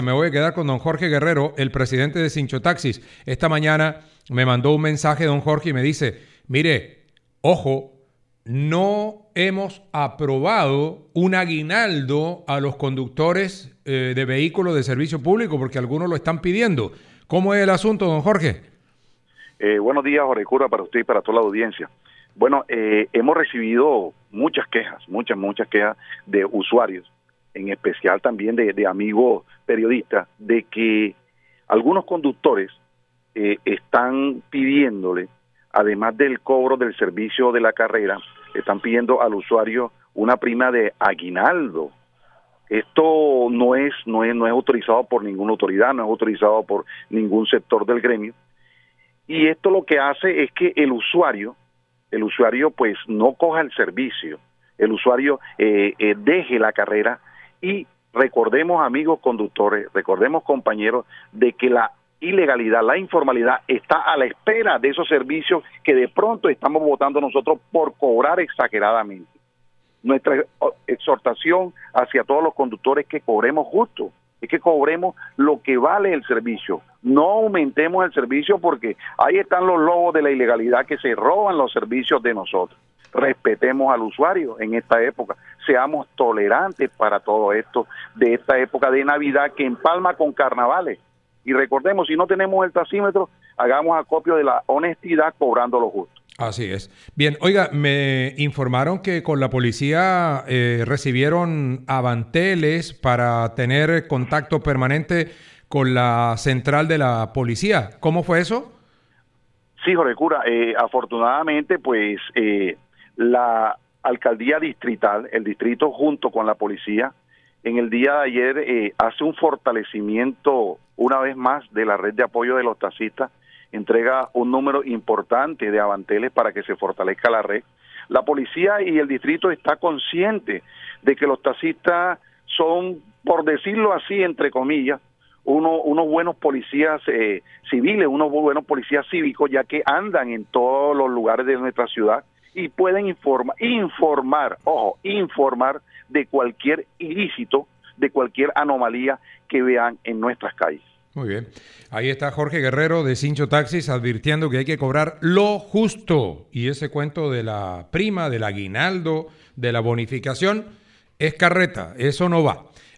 Me voy a quedar con don Jorge Guerrero, el presidente de Cincho Taxis. Esta mañana me mandó un mensaje don Jorge y me dice, mire, ojo, no hemos aprobado un aguinaldo a los conductores de vehículos de servicio público porque algunos lo están pidiendo. ¿Cómo es el asunto, don Jorge? Buenos días, Jorge Cura, para usted y para toda la audiencia. Bueno, hemos recibido muchas quejas, muchas quejas de usuarios, en especial también de amigos periodistas, de que algunos conductores están pidiéndole, además del cobro del servicio de la carrera, están pidiendo al usuario una prima de aguinaldo. Esto no es autorizado por ninguna autoridad, no es autorizado por ningún sector del gremio, y esto lo que hace es que el usuario pues no coja el servicio, el usuario deje la carrera. Y recordemos, amigos conductores, recordemos, compañeros, de que la ilegalidad, la informalidad está a la espera de esos servicios que de pronto estamos votando nosotros por cobrar exageradamente. Nuestra exhortación hacia todos los conductores es que cobremos justo, es que cobremos lo que vale el servicio, no aumentemos el servicio porque ahí están los lobos de la ilegalidad que se roban los servicios de nosotros. Respetemos al usuario en esta época, seamos tolerantes para todo esto, de esta época de Navidad que empalma con carnavales. Y recordemos, si no tenemos el taxímetro, hagamos acopio de la honestidad cobrando lo justo. Así es. Bien, oiga, me informaron que con la policía recibieron avanteles para tener contacto permanente con la central de la policía. ¿Cómo fue eso? Sí, Jorge Cura, afortunadamente, pues la alcaldía distrital, el distrito junto con la policía, en el día de ayer hace un fortalecimiento una vez más de la red de apoyo de los taxistas, entrega un número importante de avanteles para que se fortalezca la red. La policía y el distrito está consciente de que los taxistas son, por decirlo así, entre comillas, unos buenos policías civiles, unos buenos policías cívicos, ya que andan en todos los lugares de nuestra ciudad y pueden informar de cualquier ilícito, de cualquier anomalía que vean en nuestras calles. Muy bien. Ahí está Jorge Guerrero de Cincho Taxis advirtiendo que hay que cobrar lo justo. Y ese cuento de la prima, del aguinaldo, de la bonificación, es carreta. Eso no va.